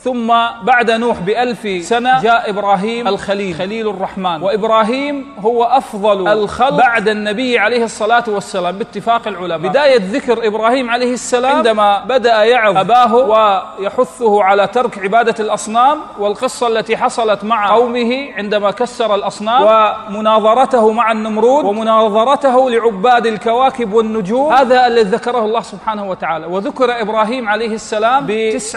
ثم بعد نوح ب1000 سنة جاء إبراهيم الخليل، خليل الرحمن. وإبراهيم هو أفضل الخلق بعد النبي عليه الصلاة والسلام باتفاق العلماء. بداية ذكر إبراهيم عليه السلام عندما بدأ يعظ أباه ويحثه على ترك عبادة الأصنام، والقصة التي حصلت مع قومه عندما كسر الأصنام، ومناظرته مع النمرود، ومناظرته لعباد الكواكب والنجوم. هذا الذي ذكره الله سبحانه وتعالى. وذكر إبراهيم عليه السلام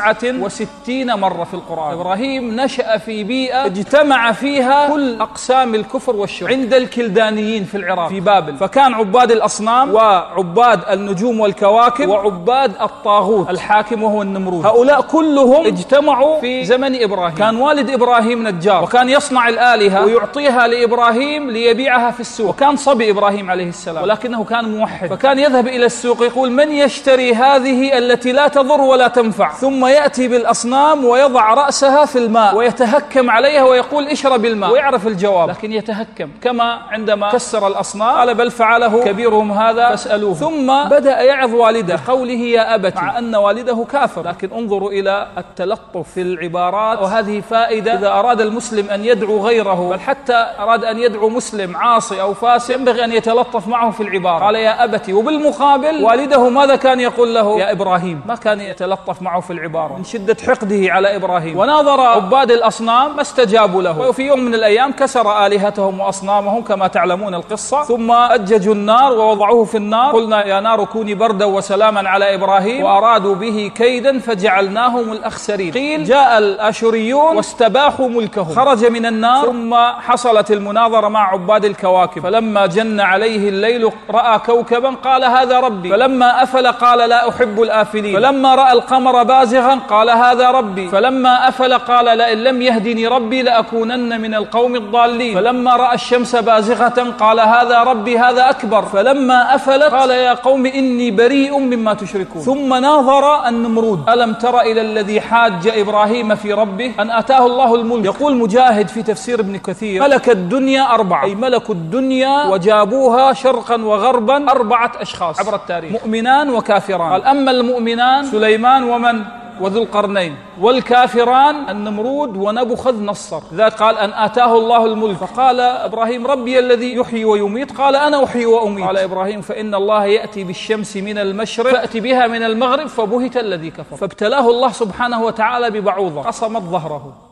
ب69 مرة في القرآن. إبراهيم نشأ في بيئة اجتمع فيها كل أقسام الكفر والشرك. عند الكلدانيين في العراق في بابل، فكان عباد الأصنام وعباد النجوم والكواكب وعباد الطاغوت الحاكم وهو النمرود. هؤلاء كلهم اجتمعوا في زمن إبراهيم. كان والد إبراهيم نجار، وكان يصنع الآلهة ويعطيها لإبراهيم ليبيعها في السوق. وكان صبي إبراهيم عليه السلام ولكنه كان موحد، فكان يذهب إلى السوق يقول: من يشتري هذه التي لا تضر ولا تنفع؟ ثم يأتي بالأصنام ويضع رأسها في الماء ويتهكم عليها ويقول: اشرب الماء، ويعرف الجواب لكن يتهكم. كما عندما كسر الأصنام قال: بل فعله كبيرهم هذا فاسألوه. ثم بدأ يعظ والده قوله: يا أبت، مع أن والده كافر. لكن انظروا إلى التلطف في العبارات، وهذه فائدة إذا أراد المسلم أن يدعو غيره، بل حتى أراد أن يدعو مسلم عاصي أو فاسق، ينبغي أن يتلطف معه في العبارة. قال: يا أبت، وبالمقابل والده ماذا كان يقول له؟ يا إبراهيم. ما كان يتلطف معه في العبارة من شدة حقده على إبراهيم. وناظر عباد الأصنام ما استجابوا له، وفي يوم من الأيام كسر آلهتهم وأصنامهم كما تعلمون القصة. ثم أججوا النار ووضعوه في النار. قلنا: يا نار كوني بردا وسلاما على إبراهيم، وأرادوا به كيدا فجعلناهم الأخسرين. قيل جاء الآشوريون واستباحوا ملكه، خرج من النار. ثم حصلت المناظرة مع عباد الكواكب، فلما جن عليه الليل رأى كوكبا قال: هذا ربي. فلما أفل قال: لا أحب الآفلين. فلما رأى القمر بازغا قال: هذا ربي. فلما أفل قال: لئن لم يهدني ربي لأكونن من القوم الضالين. فلما رأى الشمس بازغة قال: هذا ربي، هذا أكبر. فلما أفلت قال: يا قوم إني بريء مما تشركون. ثم ناظر النمرود: ألم تر إلى الذي حاج إبراهيم في ربه أن آتاه الله الملك. يقول مجاهد في تفسير ابن كثير: ملك الدنيا 4، أي ملكوا الدنيا وجابوها شرقا وغربا 4 أشخاص عبر التاريخ، مؤمنان وكافران. قال: أما المؤمنان سليمان ومن وذو القرنين، والكافران النمرود ونبوخذ نصر. ذا قال: أن آتاه الله الملك. فقال إبراهيم: ربي الذي يحيي ويميت. قال: أنا أحيي وأميت. قال إبراهيم: فإن الله يأتي بالشمس من المشرق فأتي بها من المغرب، فبهت الذي كفر. فابتلاه الله سبحانه وتعالى ببعوضة قصمت ظهره.